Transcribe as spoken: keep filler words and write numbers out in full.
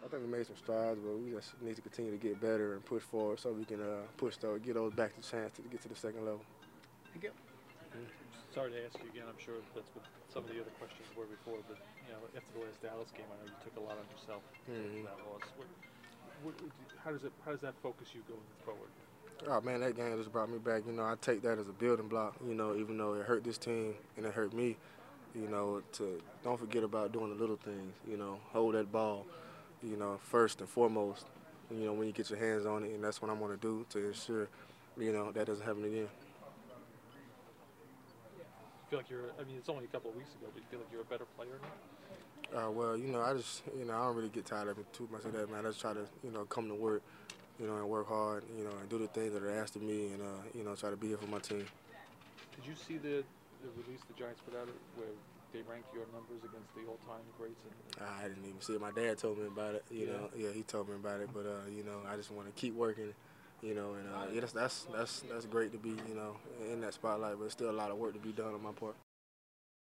I think we made some strides, but we just need to continue to get better and push forward so we can uh, push those, get those back to chance to get to the second level. I get, sorry to ask you again. I'm sure that's what some of the other questions were before, but you know, after the last Dallas game, I know you took a lot on yourself Mm-hmm. for that loss. What, what, how does it? How does that focus you going forward? Oh man, that game just brought me back. You know, I take that as a building block. You know, even though it hurt this team and it hurt me, you know, to don't forget about doing the little things. You know, hold that ball. You know, first and foremost. You know, when you get your hands on it, and that's what I'm going to do to ensure, you know, that doesn't happen again. You feel like you're. I mean, it's only a couple of weeks ago, but you feel like you're a better player now. Uh, well, you know, I just, you know, I don't really get tired of it too much of that, man. I just try to, you know, come to work, you know, and work hard, you know, and do the things that are asked of me, and uh, you know, try to be here for my team. Did you see the the release the Giants put out where they ranked your numbers against the all-time greats? And I didn't even see it. My dad told me about it. You yeah. know, yeah, he told me about it. But uh, you know, I just want to keep working. You know, and uh, yeah, that's that's that's that's great to be, you know, in that spotlight. But still a lot of work to be done on my part.